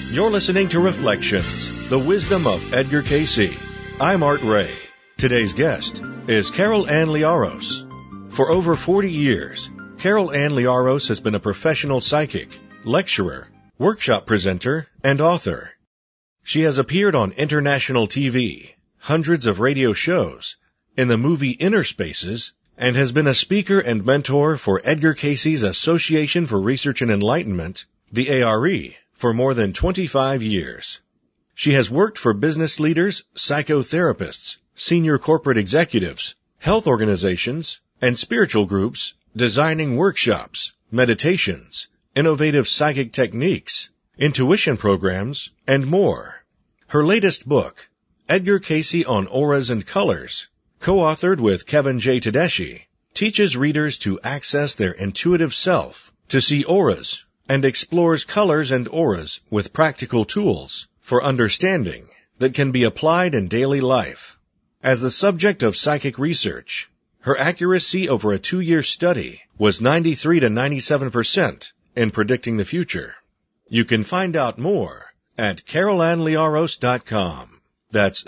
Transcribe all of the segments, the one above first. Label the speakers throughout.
Speaker 1: You're listening to Reflections, the wisdom of Edgar Cayce. I'm Art Ray. Today's guest is Carol Ann Liaros. For over 40 years, Carol Ann Liaros has been a professional psychic, lecturer, workshop presenter, and author. She has appeared on international TV, hundreds of radio shows, in the movie Inner Spaces, and has been a speaker and mentor for Edgar Cayce's Association for Research and Enlightenment, the ARE, for more than 25 years. She has worked for business leaders, psychotherapists, senior corporate executives, health organizations, and spiritual groups, designing workshops, meditations, innovative psychic techniques, intuition programs, and more. Her latest book, Edgar Cayce on Auras and Colors, co-authored with Kevin J. Tedeschi, teaches readers to access their intuitive self, to see auras, and explores colors and auras with practical tools for understanding that can be applied in daily life. As the subject of psychic research, her accuracy over a 2-year study was 93 to 97% in predicting the future. You can find out more at carolannliaros.com. That's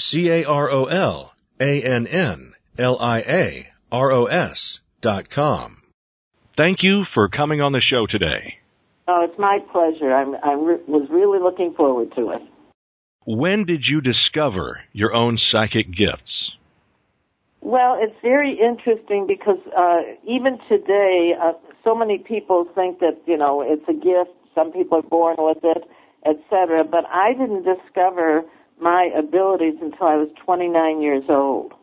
Speaker 1: carolannliaros.com. Thank you for coming on the show today.
Speaker 2: Oh, it's my pleasure. I was really looking forward to it.
Speaker 1: When did you discover your own psychic gifts?
Speaker 2: Well, it's very interesting because even today, so many people think that, it's a gift. Some people are born with it, etc. But I didn't discover my abilities until I was 29 years old.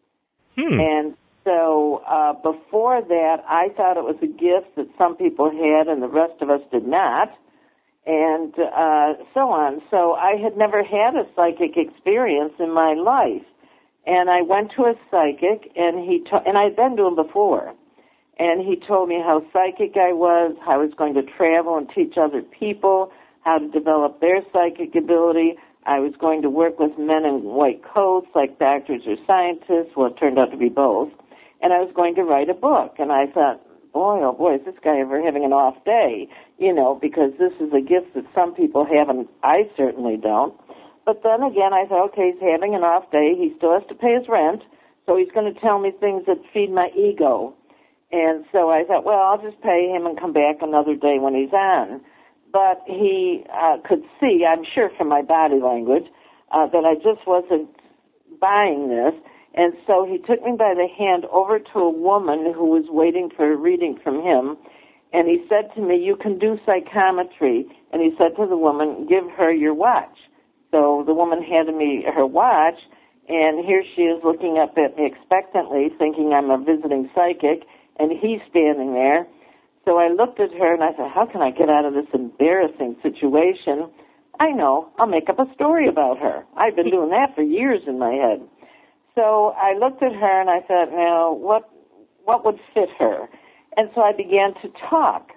Speaker 2: And so before that, I thought it was a gift that some people had and the rest of us did not, and so on. So I had never had a psychic experience in my life. And I went to a psychic, and and I'd been to him before. And he told me how psychic I was, how I was going to travel and teach other people how to develop their psychic ability. I was going to work with men in white coats like doctors or scientists. Well, it turned out to be both. And I was going to write a book. And I thought, boy, oh boy, is this guy ever having an off day? Because this is a gift that some people have, and I certainly don't. But then again, I thought, okay, he's having an off day. He still has to pay his rent, so he's going to tell me things that feed my ego. And so I thought, well, I'll just pay him and come back another day when he's on. But he could see, I'm sure from my body language, that I just wasn't buying this. And so he took me by the hand over to a woman who was waiting for a reading from him. And he said to me, you can do psychometry. And he said to the woman, give her your watch. So the woman handed me her watch, and here she is looking up at me expectantly, thinking I'm a visiting psychic, and he's standing there. So I looked at her, and I said, how can I get out of this embarrassing situation? I know, I'll make up a story about her. I've been doing that for years in my head. So I looked at her, and I thought, now, what would fit her? And so I began to talk.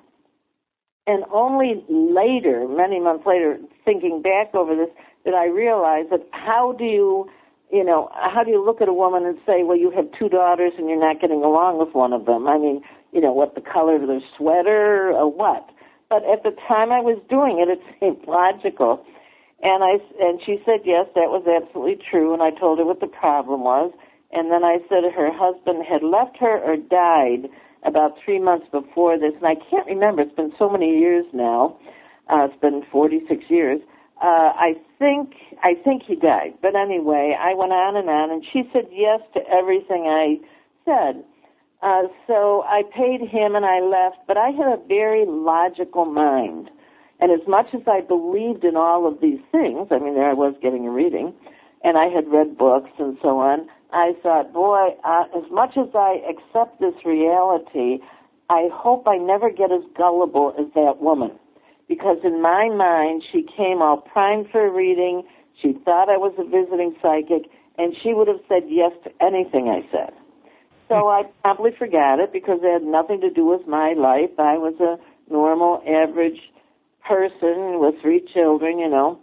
Speaker 2: And only later, many months later, thinking back over this, that I realized that how do you look at a woman and say, well, you have 2 daughters and you're not getting along with one of them? I mean, what, the color of their sweater or what? But at the time I was doing it, it seemed logical. And she said, yes, that was absolutely true. And I told her what the problem was. And then I said her husband had left her or died about 3 months before this. And I can't remember. It's been so many years now. It's been 46 years. I think he died. But anyway, I went on, and she said yes to everything I said. So I paid him and I left, but I had a very logical mind. And as much as I believed in all of these things, I mean, there I was getting a reading, and I had read books and so on, I thought, boy, as much as I accept this reality, I hope I never get as gullible as that woman. Because in my mind, she came all primed for a reading, she thought I was a visiting psychic, and she would have said yes to anything I said. So I probably forgot it because it had nothing to do with my life. I was a normal, average person with 3 children,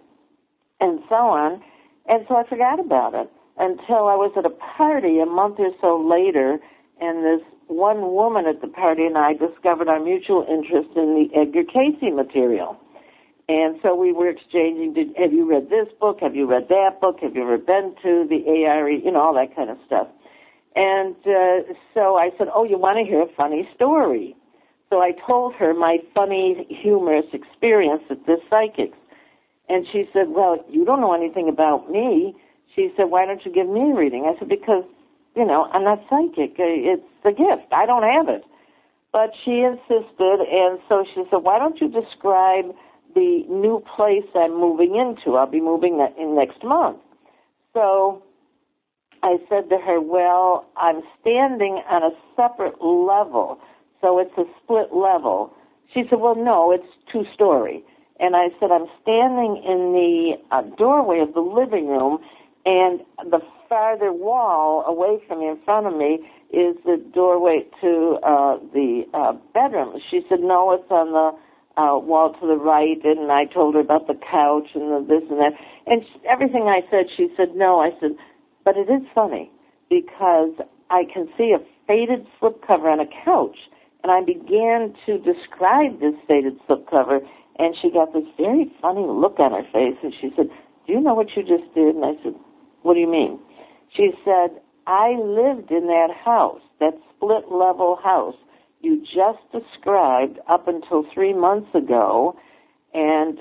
Speaker 2: and so on. And so I forgot about it until I was at a party a month or so later, and this one woman at the party and I discovered our mutual interest in the Edgar Cayce material. And so we were exchanging, have you read this book? Have you read that book? Have you ever been to the ARE? All that kind of stuff. And so I said, oh, you want to hear a funny story? So I told her my funny, humorous experience at this psychic's. And she said, well, you don't know anything about me. She said, why don't you give me a reading? I said, because, I'm not psychic. It's a gift. I don't have it. But she insisted, and so she said, why don't you describe the new place I'm moving into? I'll be moving in next month. So I said to her, well, I'm standing on a separate level, so it's a split level. She said, well, no, it's 2-story. And I said, I'm standing in the doorway of the living room, and the farther wall away from me, in front of me, is the doorway to the bedroom. She said, no, it's on the wall to the right, and I told her about the couch and the this and that. And everything I said, she said, no. I said, but it is funny, because I can see a faded slipcover on a couch. And I began to describe this faded slipcover, and she got this very funny look on her face, and she said, do you know what you just did? And I said, what do you mean? She said, I lived in that house, that split-level house you just described up until 3 months ago, and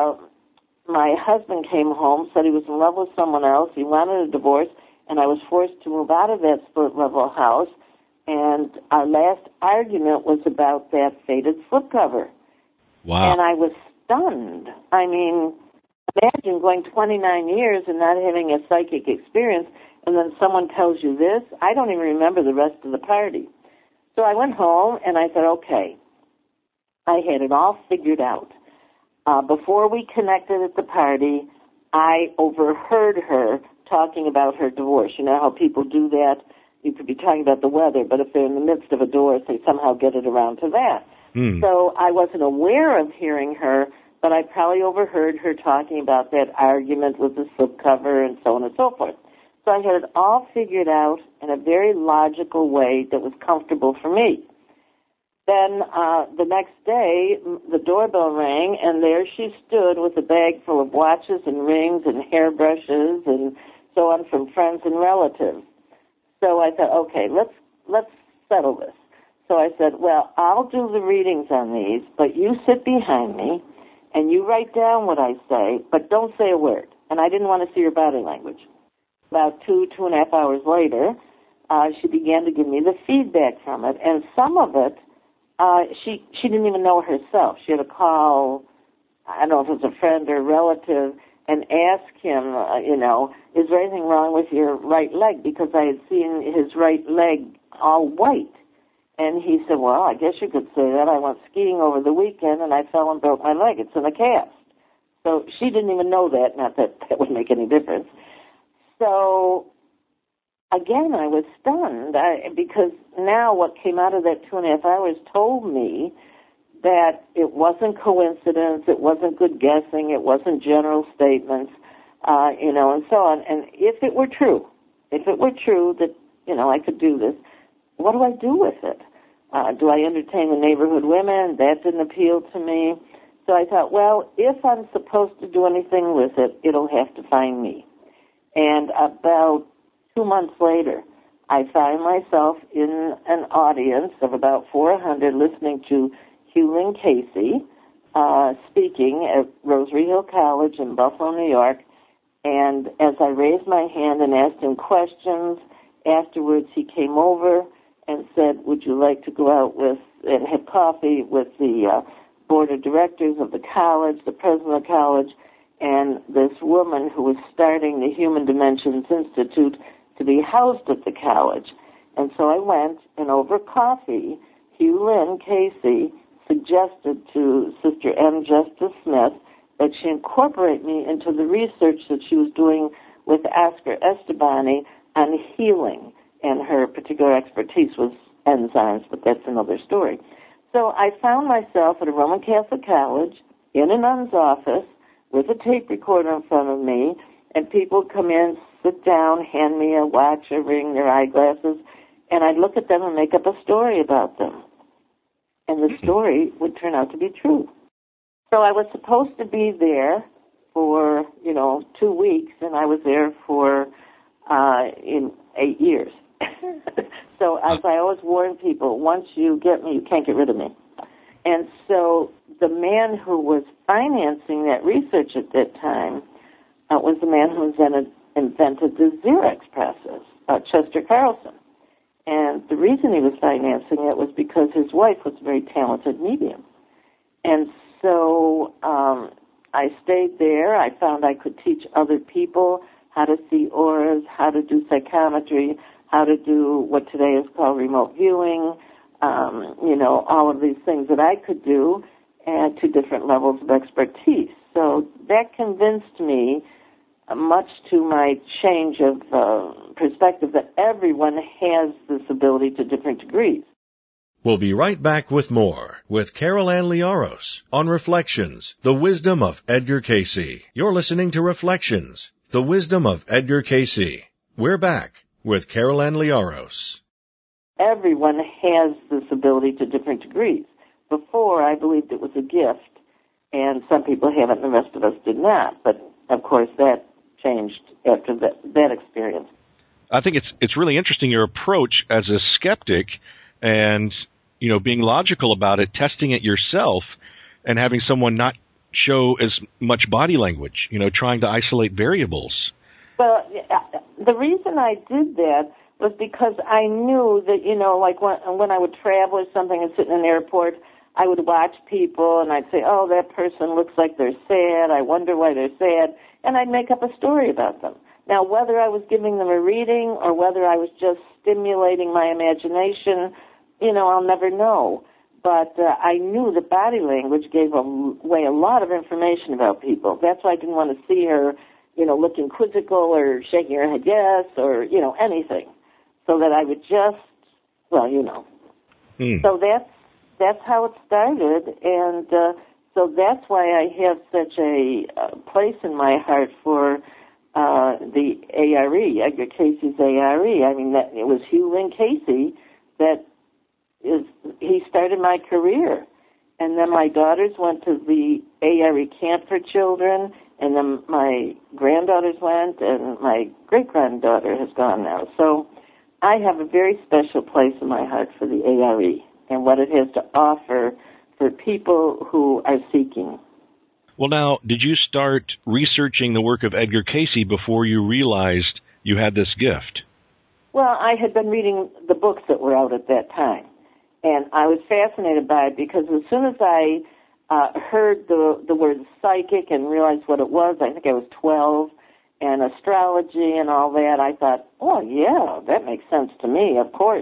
Speaker 2: my husband came home, said he was in love with someone else, he wanted a divorce, and I was forced to move out of that split-level house, and our last argument was about that faded slipcover.
Speaker 3: Wow.
Speaker 2: And I was stunned. I mean, imagine going 29 years and not having a psychic experience, and then someone tells you this. I don't even remember the rest of the party. So I went home, and I said, okay, I had it all figured out. Before we connected at the party, I overheard her talking about her divorce. You know how people do that? You could be talking about the weather, but if they're in the midst of a divorce, they somehow get it around to that. So I wasn't aware of hearing her, but I probably overheard her talking about that argument with the slipcover and so on and so forth. So I had it all figured out in a very logical way that was comfortable for me. Then the next day, the doorbell rang, and there she stood with a bag full of watches and rings and hairbrushes and so on from friends and relatives. So I thought, okay, let's settle this. So I said, well, I'll do the readings on these, but you sit behind me, and you write down what I say, but don't say a word. And I didn't want to see your body language. About 2.5 hours later, she began to give me the feedback from it, and some of it, she didn't even know herself. She had to call, I don't know if it was a friend or a relative, and ask him, is there anything wrong with your right leg? Because I had seen his right leg all white. And he said, well, I guess you could say that. I went skiing over the weekend, and I fell and broke my leg. It's in a cast. So she didn't even know that, not that that would make any difference. So, again, I was stunned because now what came out of that 2.5 hours told me that it wasn't coincidence, it wasn't good guessing, it wasn't general statements, and so on. And if it were true that, I could do this, what do I do with it? Do I entertain the neighborhood women? That didn't appeal to me. So I thought, well, if I'm supposed to do anything with it, it'll have to find me. And about 2 months later, I found myself in an audience of about 400 listening to Hugh Lynn Casey speaking at Rosary Hill College in Buffalo, New York. And as I raised my hand and asked him questions, afterwards he came over and said, would you like to go out and have coffee with the board of directors of the college, the president of the college, and this woman who was starting the Human Dimensions Institute to be housed at the college. And so I went, and over coffee, Hugh Lynn Casey suggested to Sister M. Justice Smith that she incorporate me into the research that she was doing with Oscar Estebani on healing. And her particular expertise was enzymes, but that's another story. So I found myself at a Roman Catholic college in a nun's office with a tape recorder in front of me, and people would come in, sit down, hand me a watch, a ring, their eyeglasses, and I'd look at them and make up a story about them. And the story would turn out to be true. So I was supposed to be there for, 2 weeks, and I was there for in 8 years. So as I always warn people, once you get me, you can't get rid of me. And so the man who was financing that research at that time was the man who invented the Xerox presses, Chester Carlson. And the reason he was financing it was because his wife was a very talented medium. And so I stayed there. I found I could teach other people how to see auras, how to do psychometry, how to do what today is called remote viewing, all of these things that I could do to different levels of expertise. So that convinced me, much to my change of perspective, that everyone has this ability to different degrees.
Speaker 1: We'll be right back with more with Carol Ann Liaros on Reflections, the Wisdom of Edgar Cayce. You're listening to Reflections, the Wisdom of Edgar Cayce. We're back with Carol Ann Liaros.
Speaker 2: Everyone has this ability to different degrees. Before, I believed it was a gift, and some people have it and the rest of us did not. But, of course, that changed after that experience.
Speaker 3: I think it's really interesting, your approach as a skeptic and, being logical about it, testing it yourself, and having someone not show as much body language, trying to isolate variables.
Speaker 2: Well, the reason I did that was because I knew that, like when I would travel or something and sit in an airport, I would watch people and I'd say, oh, that person looks like they're sad. I wonder why they're sad. And I'd make up a story about them. Now, whether I was giving them a reading or whether I was just stimulating my imagination, I'll never know. But I knew that body language gave away a lot of information about people. That's why I didn't want to see her, looking quizzical or shaking her head yes or, anything. So that I would just, So that's how it started, and so that's why I have such a place in my heart for the ARE, Edgar Cayce's ARE. I mean, it was Hugh Lynn Cayce he started my career. And then my daughters went to the ARE camp for children, and then my granddaughters went, and my great-granddaughter has gone now. So I have a very special place in my heart for the ARE and what it has to offer for people who are seeking.
Speaker 3: Well, now, did you start researching the work of Edgar Cayce before you realized you had this gift?
Speaker 2: Well, I had been reading the books that were out at that time, and I was fascinated by it because as soon as I heard the word psychic and realized what it was, I think I was 12, and astrology and all that, I thought, oh, yeah, that makes sense to me. Of course,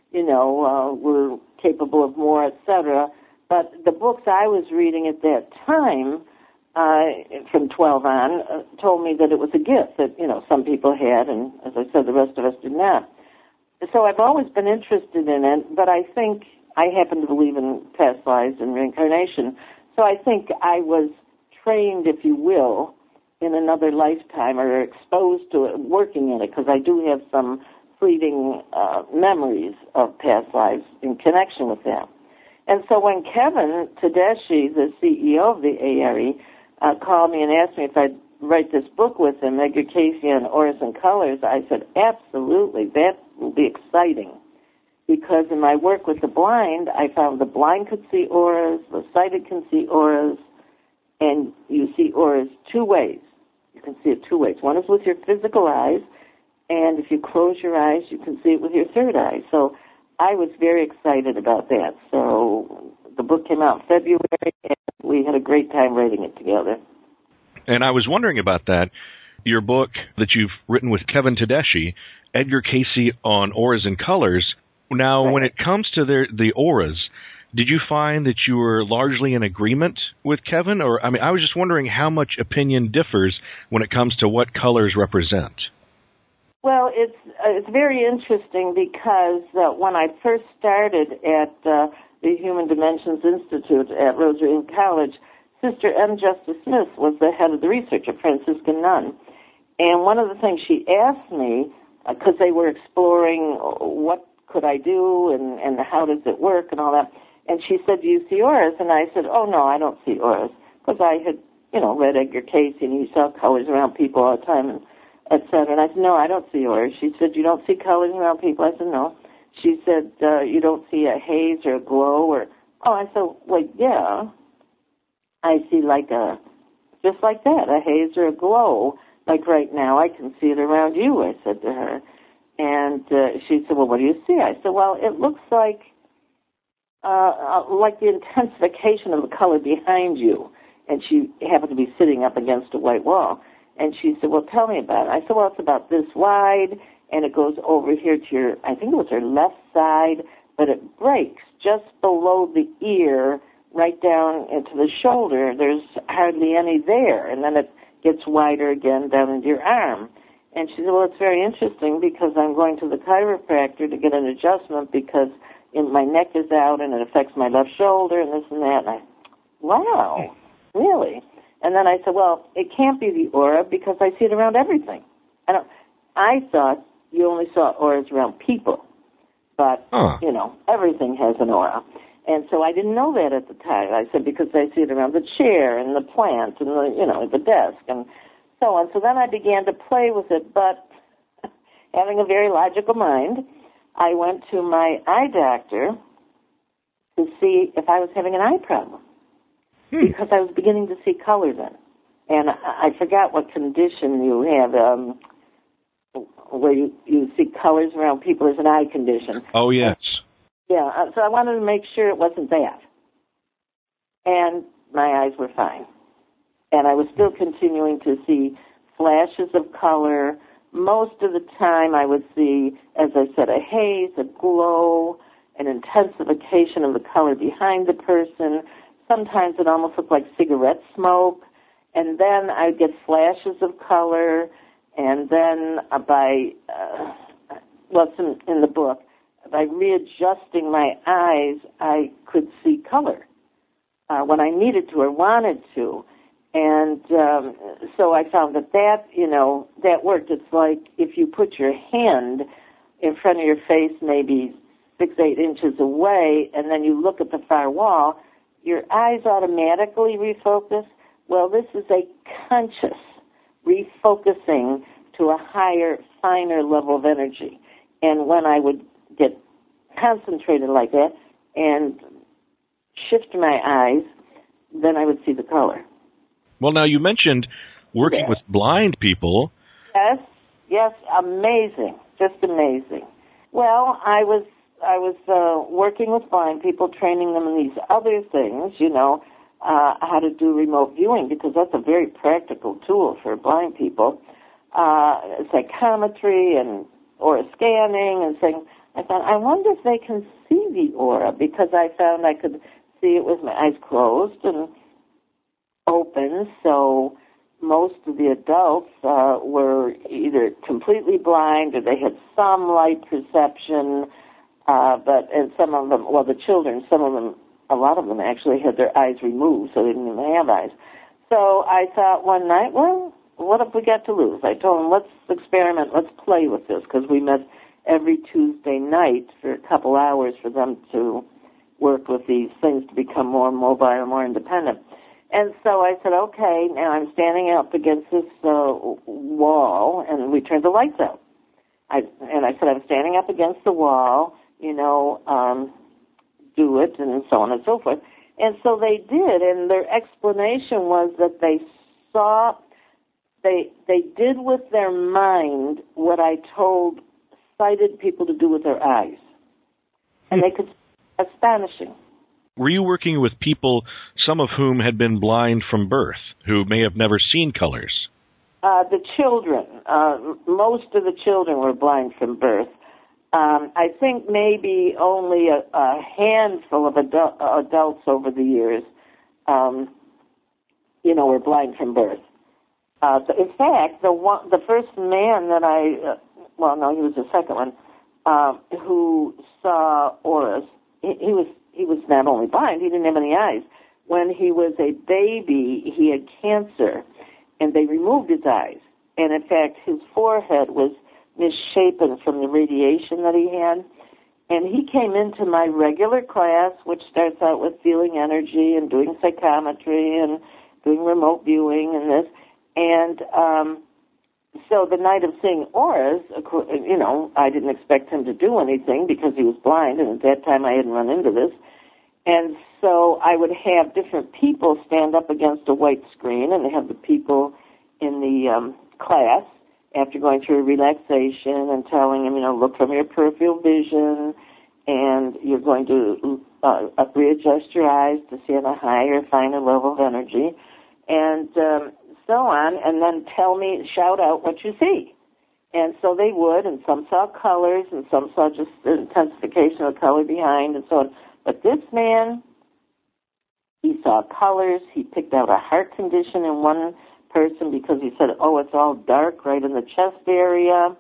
Speaker 2: we're capable of more, etc. But the books I was reading at that time, from 12 on, told me that it was a gift that, some people had, and as I said, the rest of us did not. So I've always been interested in it, but I think I happen to believe in past lives and reincarnation. So I think I was trained, if you will, in another lifetime or exposed to it, working in it, because I do have some fleeting memories of past lives in connection with that. And so when Kevin Tedeschi, the CEO of the ARE, called me and asked me if I'd write this book with him, Edgar Cayce on Auras and Colors, I said, absolutely, that will be exciting. Because in my work with the blind, I found the blind could see auras, the sighted can see auras, and you see auras two ways. You can see it two ways. One is with your physical eyes, and if you close your eyes, you can see it with your third eye. So I was very excited about that. So the book came out in February, and we had a great time writing it together.
Speaker 3: And I was wondering about that. Your book that you've written with Kevin Tedeschi, Edgar Cayce on Auras and Colors. Now, right. When it comes to the auras, did you find that you were largely in agreement with Kevin? Or, I was just wondering how much opinion differs when it comes to what colors represent.
Speaker 2: Well, it's very interesting because when I first started at the Human Dimensions Institute at Rosarian College, Sister M. Justice Smith was the head of the research, a Franciscan nun. And one of the things she asked me, because they were exploring what could I do and how does it work and all that, and she said, do you see auras? And I said, oh, no, I don't see auras. because I had, read Edgar Cayce, and he saw colors around people all the time, and et cetera. And I said, no, I don't see auras. She said, you don't see colors around people? I said, no. She said, you don't see a haze or a glow or, I said, well, yeah. I see just like that, a haze or a glow. Like right now, I can see it around you, I said to her. And she said, well, what do you see? I said, well, it looks like the intensification of the color behind you. And she happened to be sitting up against a white wall. And she said, well, tell me about it. I said, well, it's about this wide, and it goes over here to I think it was her left side, but it breaks just below the ear, right down into the shoulder. There's hardly any there, and then it gets wider again down into your arm. And she said, well, it's very interesting because I'm going to the chiropractor to get an adjustment because my neck is out and it affects my left shoulder and this and that. And wow, really? And then I said, well, it can't be the aura because I see it around everything. I thought you only saw auras around people, but, everything has an aura. And so I didn't know that at the time. I said, because I see it around the chair and the plant and the desk and so on. So then I began to play with it, but having a very logical mind, I went to my eye doctor to see if I was having an eye problem. Because I was beginning to see color then. And I forgot what condition you have, where you see colors around people as an eye condition.
Speaker 3: Oh, yes.
Speaker 2: Yeah, so I wanted to make sure it wasn't that. And my eyes were fine. And I was still continuing to see flashes of color. Most of the time I would see, as I said, a haze, a glow, an intensification of the color behind the person. Sometimes it almost looked like cigarette smoke. And then I'd get flashes of color. And then it's in the book, by readjusting my eyes, I could see color when I needed to or wanted to. And so I found that worked. It's like if you put your hand in front of your face maybe 6-8 inches away, and then you look at the far wall, your eyes automatically refocus. Well, this is a conscious refocusing to a higher, finer level of energy. And when I would get concentrated like that and shift my eyes, then I would see the color.
Speaker 3: Well, now you mentioned working with blind people.
Speaker 2: Yes, amazing, just amazing. Well, I was working with blind people, training them in these other things, how to do remote viewing, because that's a very practical tool for blind people. Psychometry and aura scanning and saying, I thought, I wonder if they can see the aura, because I found I could see it with my eyes closed and open. So most of the adults were either completely blind or they had some light perception, and some of them, the children, a lot of them actually had their eyes removed, so they didn't even have eyes. So I thought one night, well, what have we got to lose? I told them, let's experiment, let's play with this, because we met every Tuesday night for a couple hours for them to work with these things to become more mobile and more independent. And so I said, okay, now I'm standing up against this wall, and we turned the lights out. I said, I'm standing up against the wall, do it, and so on and so forth. And so they did, and their explanation was that they saw, they did with their mind what I told sighted people to do with their eyes. And they could, astonishing.
Speaker 3: Were you working with people, some of whom had been blind from birth, who may have never seen colors?
Speaker 2: The children, most of the children were blind from birth. I think maybe only a handful of adults over the years, were blind from birth. In fact, the first man that he was the second one, who saw auras, he was not only blind, he didn't have any eyes. When he was a baby, he had cancer, and they removed his eyes. And in fact, his forehead was misshapen from the radiation that he had. And he came into my regular class, which starts out with feeling energy and doing psychometry and doing remote viewing and this. And so the night of seeing auras, you know, I didn't expect him to do anything because he was blind, and at that time I hadn't run into this. And so I would have different people stand up against a white screen, and they have the people in the class after going through relaxation and telling them, you know, look from your peripheral vision, and you're going to readjust your eyes to see on a higher, finer level of energy, and so on, and then shout out what you see. And so they would, and some saw colors, and some saw just the intensification of color behind, and so on. But this man, he saw colors. He picked out a heart condition in one person because he said, oh, it's all dark right in the chest area.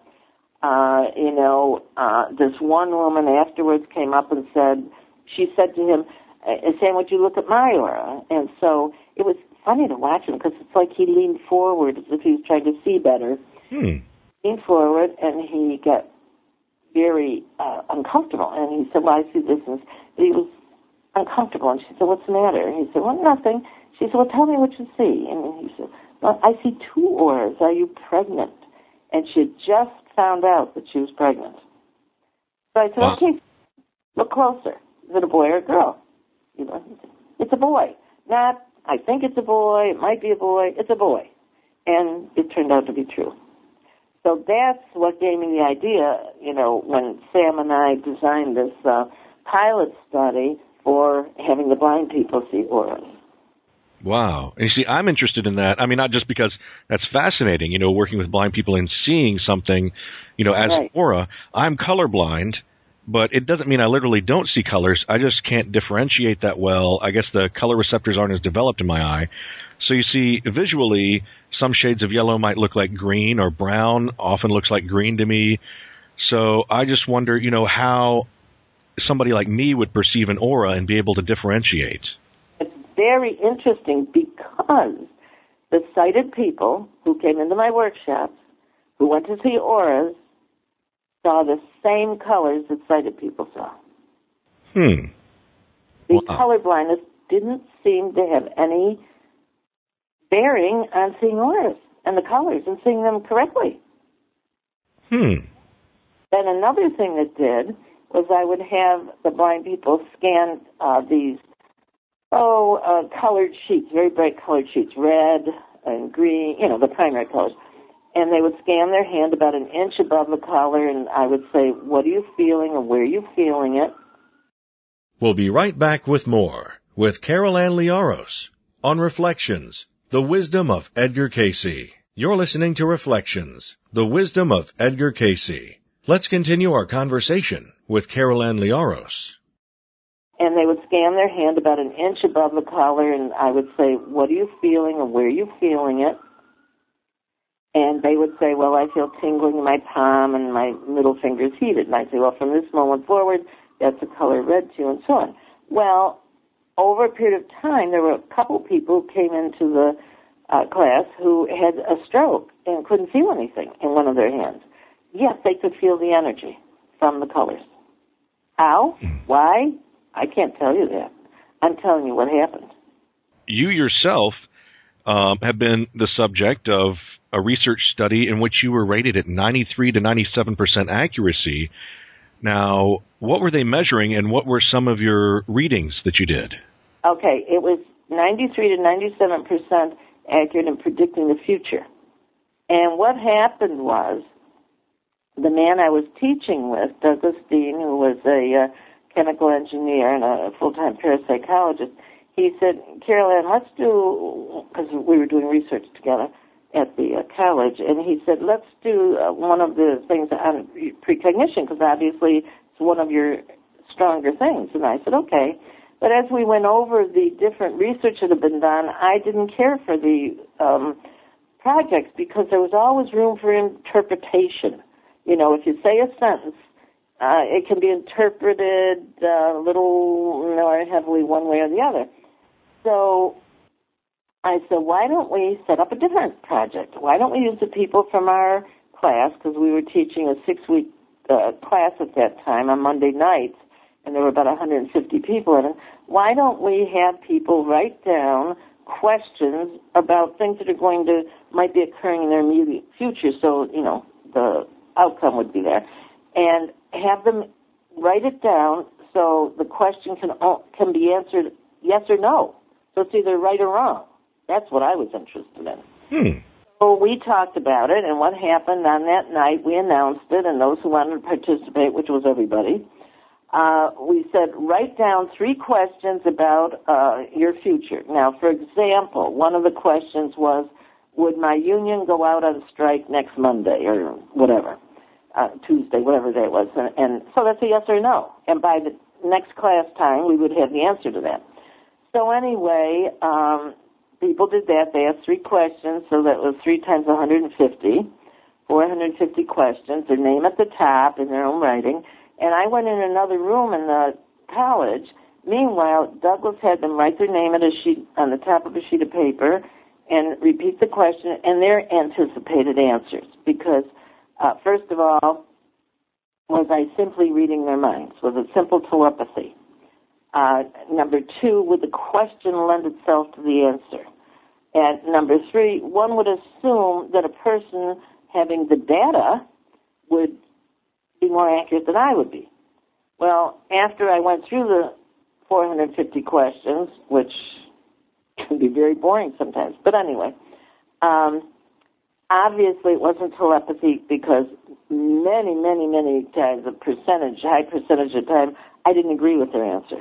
Speaker 2: This one woman afterwards came up and she said to him, saying, would you look at my aura? And so it was funny to watch him because it's like he leaned forward as if he was trying to see better. Leaned forward, and he got very uncomfortable. And he said, well, I see this. And he was uncomfortable. And she said, what's the matter? And he said, well, nothing. She said, well, tell me what you see. And he said, well, I see two auras. Are you pregnant? And she had just found out that she was pregnant. So I said, okay, look closer. Is it a boy or a girl? You know, it's a boy. Not, I think it's a boy, it might be a boy, it's a boy. And it turned out to be true. So that's what gave me the idea, you know, when Sam and I designed this pilot study for having the blind people see auras.
Speaker 3: Wow. And you see, I'm interested in that. I mean, not just because that's fascinating, you know, working with blind people and seeing something, you know, as an aura. I'm colorblind, but it doesn't mean I literally don't see colors. I just can't differentiate that well. I guess the color receptors aren't as developed in my eye. So you see, visually, some shades of yellow might look like green, or brown often looks like green to me. So I just wonder, you know, how somebody like me would perceive an aura and be able to differentiate.
Speaker 2: It's very interesting because the sighted people who came into my workshops, who went to see auras, saw the same colors that sighted people saw. The color blindness didn't seem to have any bearing on seeing auras and the colors and seeing them correctly. Then another thing that did was I would have the blind people scan these colored sheets, very bright colored sheets, red and green, you know, the primary colors. And they would scan their hand about an inch above the color, and I would say, what are you feeling and where are you feeling it?
Speaker 1: We'll be right back with more with Carol Ann Liaros on Reflections, the Wisdom of Edgar Cayce. You're listening to Reflections, the Wisdom of Edgar Cayce. Let's continue our conversation with Carol Ann Liaros.
Speaker 2: And they would scan their hand about an inch above the collar, and I would say, what are you feeling and where are you feeling it? And they would say, well, I feel tingling in my palm and my middle finger's heated. And I'd say, well, from this moment forward, that's a color red to you, and so on. Well, over a period of time, there were a couple people who came into the class who had a stroke and couldn't feel anything in one of their hands. Yes, they could feel the energy from the colors. How? Why? I can't tell you that. I'm telling you what happened.
Speaker 3: You yourself have been the subject of a research study in which you were rated at 93 to 97% accuracy. Now, what were they measuring, and what were some of your readings that you did? Okay,
Speaker 2: it was 93 to 97% accurate in predicting the future. And what happened was, the man I was teaching with, Douglas Dean, who was a chemical engineer and a full-time parapsychologist, he said, Carol Ann, let's do, because we were doing research together at the college, and he said, let's do one of the things on precognition, because obviously it's one of your stronger things. And I said, okay. But as we went over the different research that had been done, I didn't care for the projects because there was always room for interpretation. You know, if you say a sentence, it can be interpreted a little more heavily one way or the other. So I said, why don't we set up a different project? Why don't we use the people from our class, because we were teaching a 6-week class at that time on Monday nights, and there were about 150 people in it. Why don't we have people write down questions about things that might be occurring in their immediate future, so, the outcome would be there, and have them write it down so the question can be answered yes or no. So it's either right or wrong. That's what I was interested in. So we talked about it, and what happened on that night, we announced it, and those who wanted to participate, which was everybody, we said, write down 3 questions about your future. Now, for example, one of the questions was, would my union go out on strike next Monday or whatever, Tuesday, whatever day it was? And so that's a yes or no. And by the next class time, we would have the answer to that. So anyway, people did that. They asked 3 questions, so that was 3 times 150, 450 questions, their name at the top in their own writing. And I went in another room in the college. Meanwhile, Douglas had them write their name on the top of a sheet of paper and repeat the question and their anticipated answers. Because, first of all, was I simply reading their minds? Was it simple telepathy? Number 2, would the question lend itself to the answer? And number 3, one would assume that a person having the data would be more accurate than I would be. Well, after I went through the 450 questions, which can be very boring sometimes, but anyway, obviously it wasn't telepathy because many, many, many times, high percentage of the time, I didn't agree with their answer.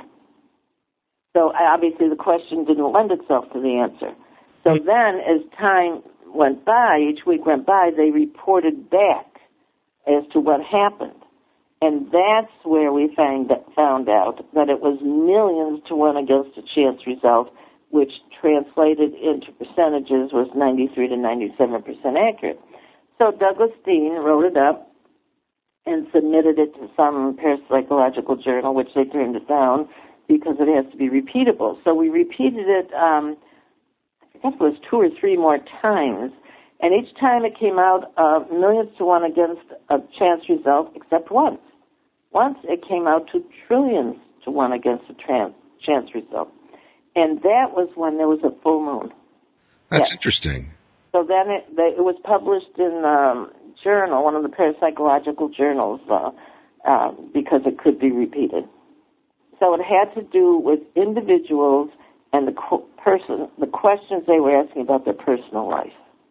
Speaker 2: So obviously the question didn't lend itself to the answer. So then as time went by, each week went by, they reported back as to what happened. And that's where we found out that it was millions to 1 against a chance result, which translated into percentages was 93 to 97% accurate. So Douglas Dean wrote it up and submitted it to some parapsychological journal, which they turned it down because it has to be repeatable. So we repeated it, I think it was 2 or 3 more times. And each time it came out millions to 1 against a chance result, except once. Once it came out to trillions to 1 against a chance result. And that was when there was a full moon.
Speaker 3: That's interesting.
Speaker 2: So then it was published in journal, one of the parapsychological journals, because it could be repeated. So it had to do with individuals and the questions they were asking about their personal life.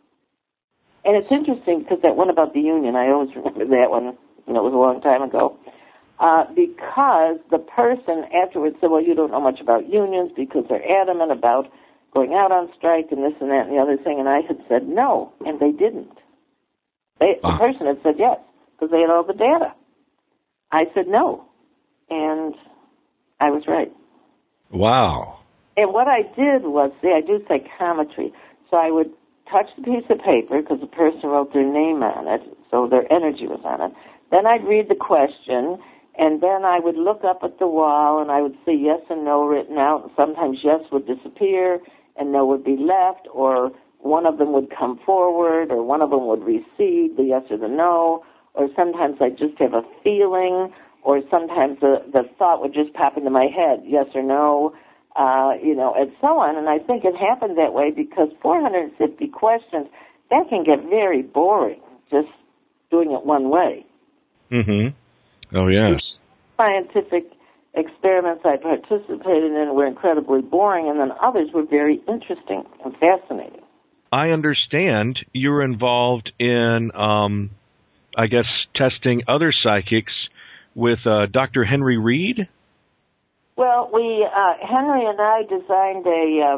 Speaker 2: And it's interesting because that one about the union, I always remember that one, it was a long time ago, because the person afterwards said, well, you don't know much about unions because they're adamant about going out on strike and this and that and the other thing, and I had said no, and they didn't. The person had said yes because they had all the data. I said no, and I was right.
Speaker 3: Wow.
Speaker 2: And what I did was, I do psychometry, so I would touch the piece of paper because the person wrote their name on it, so their energy was on it. Then I'd read the question, and then I would look up at the wall, and I would see yes and no written out. And sometimes yes would disappear, and no would be left, or one of them would come forward, or one of them would recede, the yes or the no, or sometimes I'd just have a feeling, or sometimes the thought would just pop into my head, yes or no, and so on. And I think it happened that way because 450 questions, that can get very boring, just doing it one way.
Speaker 3: Mm-hmm. Oh, yes.
Speaker 2: Scientific experiments I participated in were incredibly boring, and then others were very interesting and fascinating.
Speaker 3: I understand you're involved in, testing other psychics with Dr. Henry Reed?
Speaker 2: Well, Henry and I designed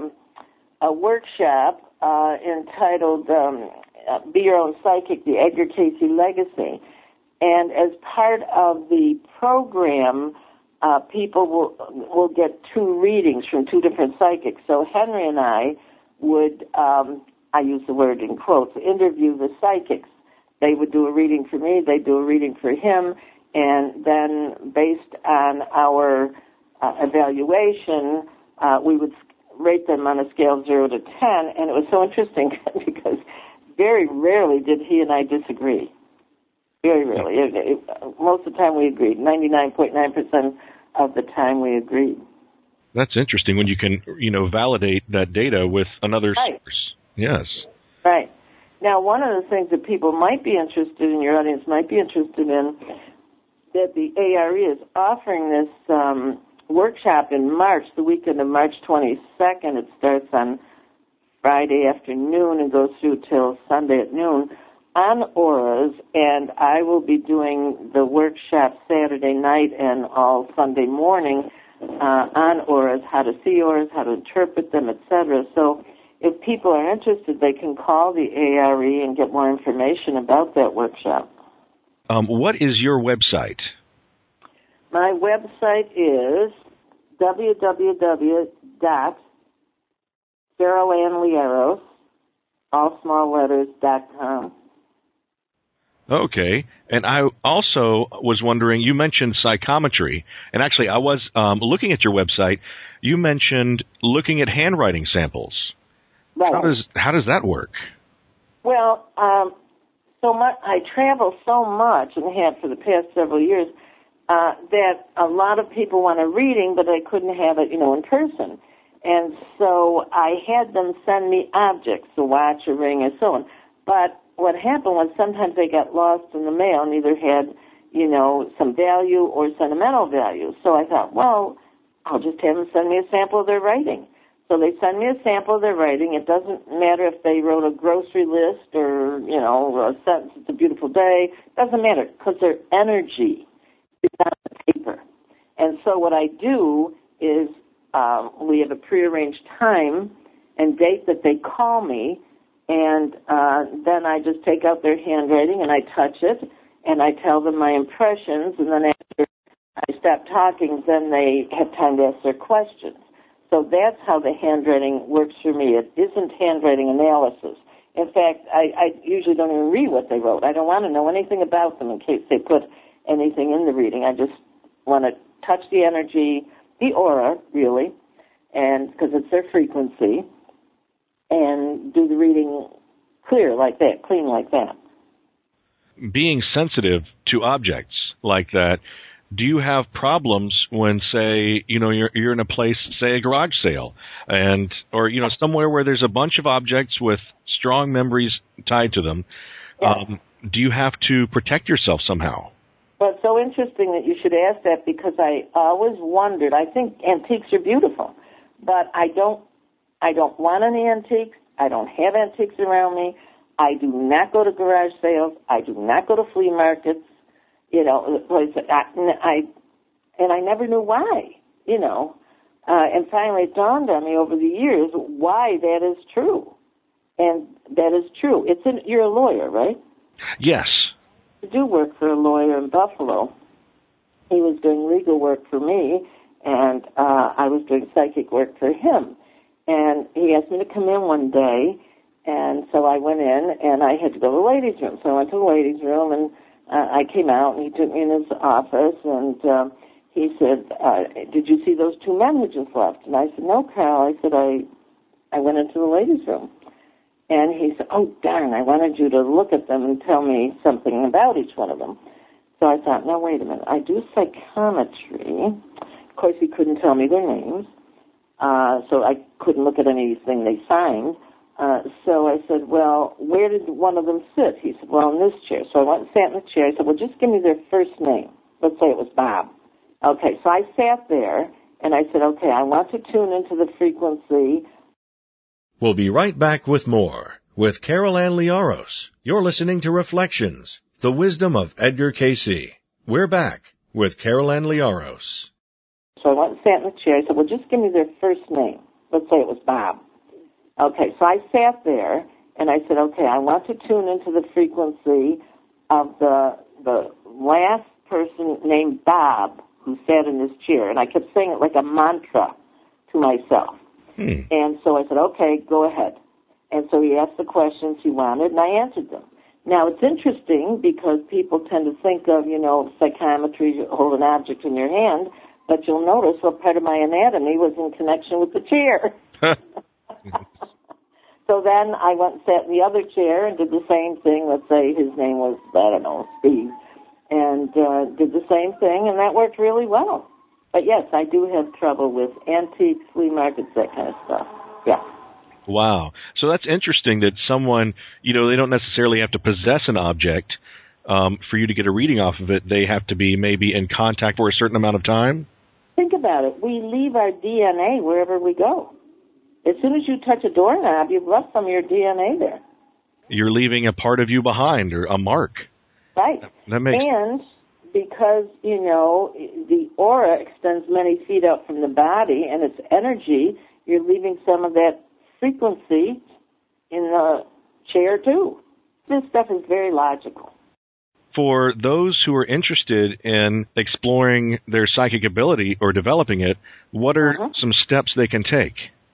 Speaker 2: a workshop entitled Be Your Own Psychic, the Edgar Cayce Legacy. And as part of the program, people will get 2 readings from 2 different psychics. So Henry and I would, I use the word in quotes, interview the psychics. They would do a reading for me, they'd do a reading for him, and then based on our evaluation, we would rate them on a scale of 0 to 10, and it was so interesting because very rarely did he and I disagree. Very rarely. Most of the time we agreed. 99.9% of the time we agreed.
Speaker 3: That's interesting when you can, validate that data with another source. Yes.
Speaker 2: Right. Now, one of the things that people might be interested in, your audience might be interested in, that the ARE is offering this workshop in March, the weekend of March 22nd. It starts on Friday afternoon and goes through till Sunday at noon on auras, and I will be doing the workshop Saturday night and all Sunday morning on auras, how to see auras, how to interpret them, etc. So if people are interested, they can call the ARE and get more information about that workshop.
Speaker 3: What is your website?
Speaker 2: My website is www.CarolAnnLiaros, all small letters, .com.
Speaker 3: Okay. And I also was wondering, you mentioned psychometry, and actually I was looking at your website. You mentioned looking at handwriting samples.
Speaker 2: Right.
Speaker 3: How does that work?
Speaker 2: Well, I travel so much and have for the past several years that a lot of people want a reading, but I couldn't have it, in person. And so I had them send me objects, a watch, a ring, and so on. But what happened was sometimes they got lost in the mail and either had, some value or sentimental value. So I thought, well, I'll just have them send me a sample of their writing. So they send me a sample of their writing. It doesn't matter if they wrote a grocery list or, a sentence, it's a beautiful day. It doesn't matter because their energy is on the paper. And so what I do is we have a prearranged time and date that they call me, and then I just take out their handwriting and I touch it, and I tell them my impressions, and then after I stop talking, then they have time to ask their questions. So that's how the handwriting works for me. It isn't handwriting analysis. In fact, I usually don't even read what they wrote. I don't want to know anything about them in case they put anything in the reading. I just want to touch the energy, the aura, really, and because it's their frequency, and do the reading clear like that, clean like that.
Speaker 3: Being sensitive to objects like that, do you have problems when, say, you're in a place, say a garage sale, or somewhere where there's a bunch of objects with strong memories tied to them?
Speaker 2: Yeah.
Speaker 3: Do you have to protect yourself somehow?
Speaker 2: Well, it's so interesting that you should ask that because I always wondered. I think antiques are beautiful, but I don't want any antiques. I don't have antiques around me. I do not go to garage sales. I do not go to flea markets. I never knew why, and finally it dawned on me over the years why that is true. And that is true. You're a lawyer, right?
Speaker 3: Yes.
Speaker 2: I do work for a lawyer in Buffalo. He was doing legal work for me, and I was doing psychic work for him. And he asked me to come in one day, and so I went in, and I had to go to the ladies' room. So I went to the ladies' room, and I came out, and he took me in his office, and he said, did you see those two men who just left? And I said, no, Carol. I said, I went into the ladies' room. And he said, oh, darn, I wanted you to look at them and tell me something about each one of them. So I thought, now, wait a minute. I do psychometry. Of course, he couldn't tell me their names, so I couldn't look at anything they signed. So I said, well, where did one of them sit? He said, well, in this chair. So I went and sat in the chair. I said, well, just give me their first name. Let's say it was Bob. Okay, so I sat there, and I said, okay, I want to tune into the frequency.
Speaker 1: We'll be right back with more with Carol Ann Liaros. You're listening to Reflections, the wisdom of Edgar Cayce. We're back with Carol Ann Liaros.
Speaker 2: So I went and sat in the chair. I said, well, just give me their first name. Let's say it was Bob. Okay, so I sat there, and I said, okay, I want to tune into the frequency of the last person named Bob who sat in this chair. And I kept saying it like a mantra to myself. And so I said, okay, go ahead. And so he asked the questions he wanted, and I answered them. Now, it's interesting because people tend to think of, psychometry, you hold an object in your hand, but you'll notice what part of my anatomy was in connection with the chair. So then I went and sat in the other chair and did the same thing. Let's say his name was, Steve, and did the same thing, and that worked really well. But yes, I do have trouble with antiques, flea markets, that kind of stuff. Yeah.
Speaker 3: Wow. So that's interesting that someone, they don't necessarily have to possess an object for you to get a reading off of it. They have to be maybe in contact for a certain amount of time?
Speaker 2: Think about it. We leave our DNA wherever we go. As soon as you touch a doorknob, you've left some of your DNA there.
Speaker 3: You're leaving a part of you behind, or a mark.
Speaker 2: Right.
Speaker 3: That makes
Speaker 2: And because, the aura extends many feet out from the body and it's energy, you're leaving some of that frequency in the chair, too. This stuff is very logical.
Speaker 3: For those who are interested in exploring their psychic ability or developing it, what are some steps they can take?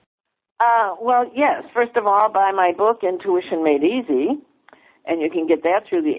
Speaker 2: Well, yes. First of all, buy my book, Intuition Made Easy, and you can get that through the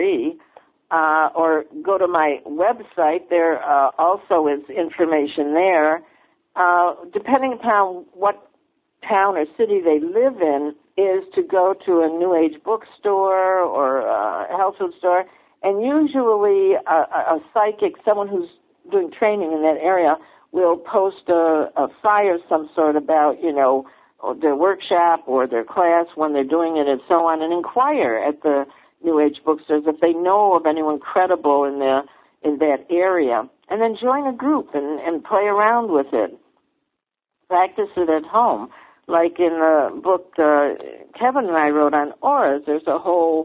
Speaker 2: ARE, or go to my website. There also is information there. Depending upon what town or city they live in, is to go to a New Age bookstore or a health food store. And usually a psychic, someone who's doing training in that area, will post a flyer of some sort about, their workshop or their class when they're doing it and so on, and inquire at the New Age bookstores if they know of anyone credible in that area. And then join a group and play around with it. Practice it at home. Like in the book Kevin and I wrote on auras, there's a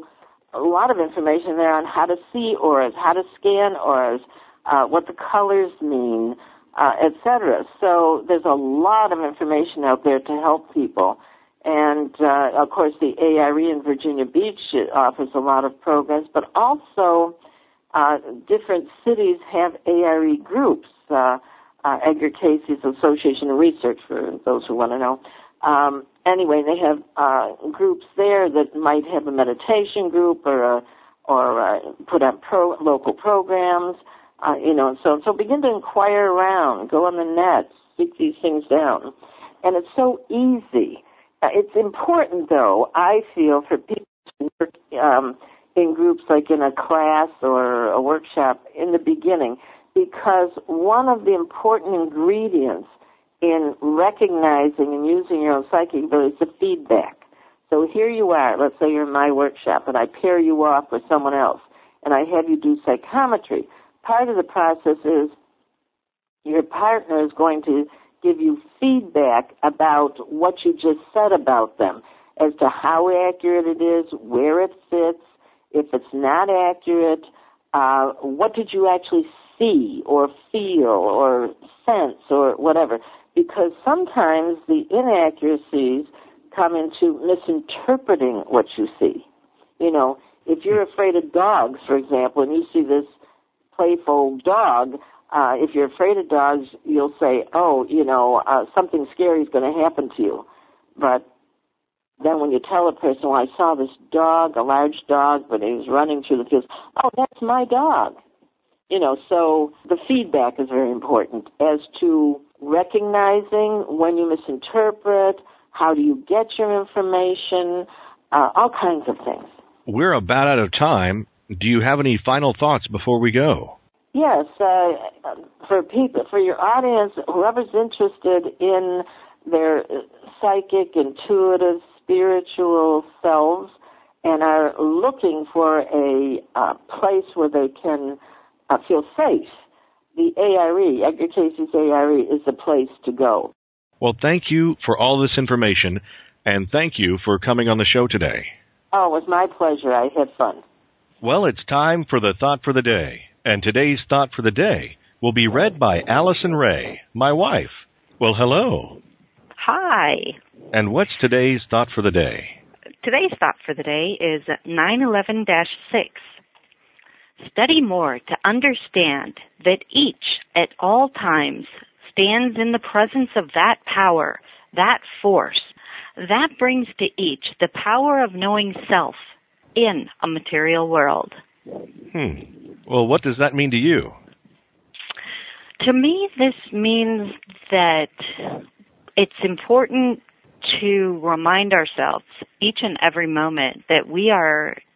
Speaker 2: lot of information there on how to see auras, how to scan auras, what the colors mean, etc. So there's a lot of information out there to help people. And, of course, the ARE in Virginia Beach offers a lot of programs, but also different cities have ARE groups, Edgar Cayce's Association of Research, for those who want to know. Anyway, they have groups there that might have a meditation group or put on local programs, and so begin to inquire around, go on the net, seek these things down. And it's so easy. It's important, though, I feel, for people to work in groups like in a class or a workshop in the beginning, because one of the important ingredients in recognizing and using your own psychic ability is the feedback. So here you are, let's say you're in my workshop, and I pair you off with someone else, and I have you do psychometry. Part of the process is your partner is going to give you feedback about what you just said about them, as to how accurate it is, where it fits, if it's not accurate, what did you actually see or feel or sense or whatever. Because sometimes the inaccuracies come into misinterpreting what you see. If you're afraid of dogs, for example, and you see this playful dog, if you're afraid of dogs, you'll say, something scary is going to happen to you. But then when you tell a person, well, I saw this dog, a large dog, but he was running through the fields, oh, that's my dog. So the feedback is very important as to recognizing when you misinterpret, how do you get your information, all kinds of things.
Speaker 3: We're about out of time. Do you have any final thoughts before we go?
Speaker 2: Yes. For your audience, whoever's interested in their psychic, intuitive, spiritual selves and are looking for a place where they can feel safe, the ARE, Edgar Cayce's ARE, is the place to go.
Speaker 3: Well, thank you for all this information, and thank you for coming on the show today.
Speaker 2: Oh, it was my pleasure. I had fun.
Speaker 3: Well, it's time for the Thought for the Day, and today's Thought for the Day will be read by Allison Ray, my wife. Well, hello.
Speaker 4: Hi.
Speaker 3: And what's today's Thought for the Day?
Speaker 4: Today's Thought for the Day is 911-6. Study more to understand that each, at all times, stands in the presence of that power, that force. That brings to each the power of knowing self in a material world.
Speaker 3: Well, what does that mean to you?
Speaker 4: To me, this means that it's important to remind ourselves each and every moment that we are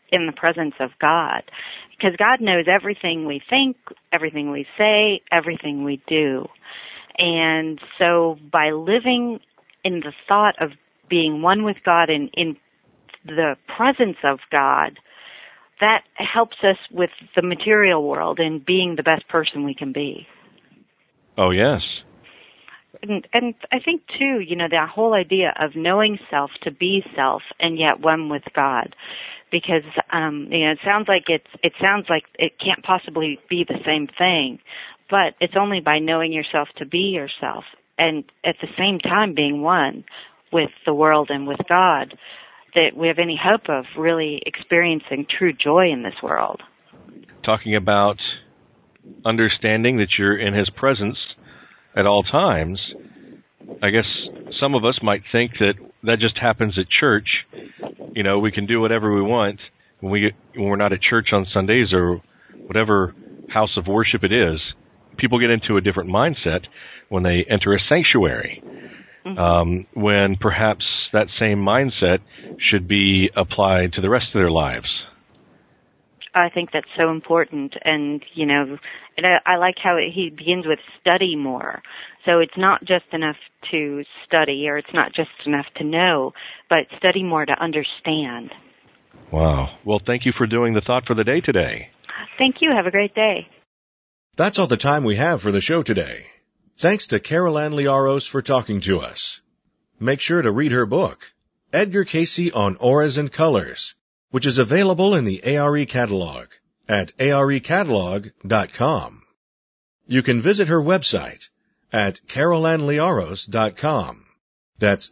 Speaker 4: in the presence of God, because God knows everything we think, everything we say, everything we do. And so by living in the thought of being one with God and in the presence of God, that helps us with the material world and being the best person we can be.
Speaker 3: Oh, yes.
Speaker 4: And I think, too, the whole idea of knowing self to be self and yet one with God, because it sounds like it can't possibly be the same thing, but it's only by knowing yourself to be yourself and at the same time being one with the world and with God that we have any hope of really experiencing true joy in this world.
Speaker 3: Talking about understanding that you're in His presence at all times, I guess some of us might think that just happens at church. We can do whatever we want when we're not at church on Sundays or whatever house of worship it is. People get into a different mindset when they enter a sanctuary, when perhaps that same mindset should be applied to the rest of their lives.
Speaker 4: I think that's so important, and I like how he begins with study more. So it's not just enough to study, or it's not just enough to know, but study more to understand.
Speaker 3: Wow. Well, thank you for doing the Thought for the Day today.
Speaker 4: Thank you. Have a great day.
Speaker 1: That's all the time we have for the show today. Thanks to Carol Ann Liaros for talking to us. Make sure to read her book, Edgar Cayce on Auras and Colors, which is available in the ARE catalog at arecatalog.com. You can visit her website at carolanliaros.com. That's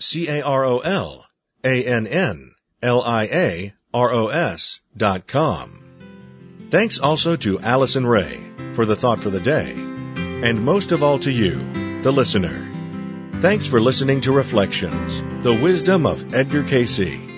Speaker 1: CAROLANNLIAROS.com. Thanks also to Allison Ray for the Thought for the Day, and most of all to you, the listener. Thanks for listening to Reflections, the Wisdom of Edgar Cayce.